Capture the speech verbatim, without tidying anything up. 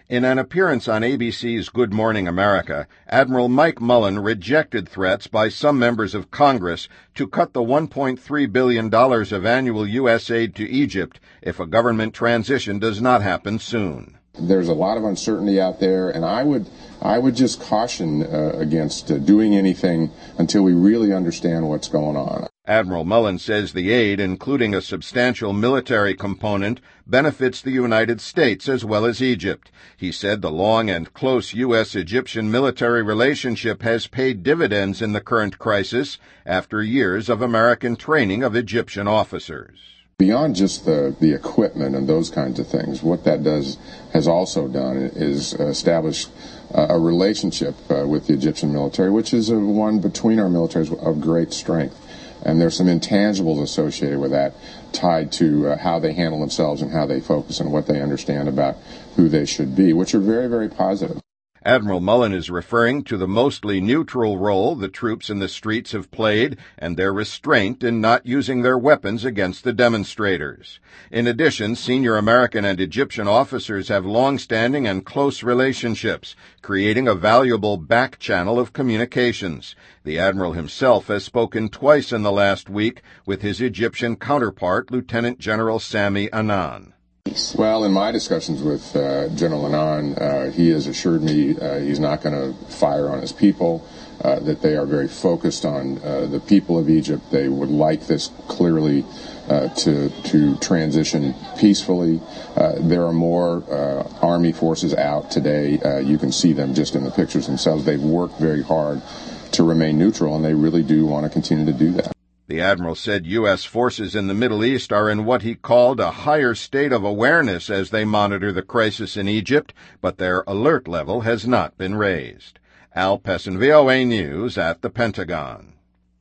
In an appearance on A B C's Good Morning America, Admiral Mike Mullen rejected threats by some members of Congress to cut the one point three billion dollars of annual U S aid to Egypt if a government transition does not happen soon. There's a lot of uncertainty out there, and I would I would just caution uh, against uh, doing anything until we really understand what's going on. Admiral Mullen says the aid, including a substantial military component, benefits the United States as well as Egypt. He said the long and close U S Egyptian military relationship has paid dividends in the current crisis after years of American training of Egyptian officers. Beyond just the, the equipment and those kinds of things, what that does has also done is establish uh, a relationship uh, with the Egyptian military, which is a, one between our militaries of great strength. And there's some intangibles associated with that, tied to uh, how they handle themselves and how they focus and what they understand about who they should be, which are very, very positive. Admiral Mullen is referring to the mostly neutral role the troops in the streets have played and their restraint in not using their weapons against the demonstrators. In addition, senior American and Egyptian officers have long-standing and close relationships, creating a valuable back channel of communications. The Admiral himself has spoken twice in the last week with his Egyptian counterpart, Lieutenant General Sami Anan. Well, in my discussions with uh, General Anan, uh, he has assured me uh, he's not going to fire on his people, uh, that they are very focused on uh, the people of Egypt. They would like this clearly uh, to to transition peacefully. Uh, there are more uh, Army forces out today. Uh, you can see them just in the pictures themselves. They've worked very hard to remain neutral, and they really do want to continue to do that. The Admiral said U S forces in the Middle East are in what he called a higher state of awareness as they monitor the crisis in Egypt, but their alert level has not been raised. Al Pessin, V O A News at the Pentagon.